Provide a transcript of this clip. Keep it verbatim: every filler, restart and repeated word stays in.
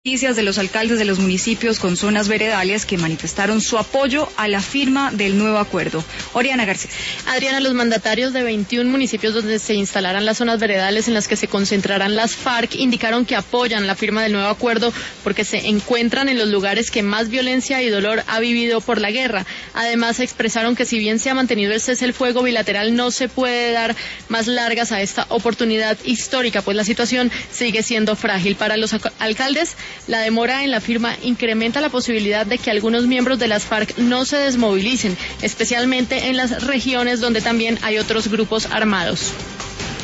Noticias de los alcaldes de los municipios con zonas veredales que manifestaron su apoyo a la firma del nuevo acuerdo. Oriana Garcés. Adriana, los mandatarios de veintiún municipios donde se instalarán las zonas veredales en las que se concentrarán las FARC indicaron que apoyan la firma del nuevo acuerdo porque se encuentran en los lugares que más violencia y dolor ha vivido por la guerra. Además, expresaron que si bien se ha mantenido el cese el fuego bilateral, no se puede dar más largas a esta oportunidad histórica, pues la situación sigue siendo frágil. Para los alcaldes, la demora en la firma incrementa la posibilidad de que algunos miembros de las FARC no se desmovilicen, especialmente en las regiones donde también hay otros grupos armados.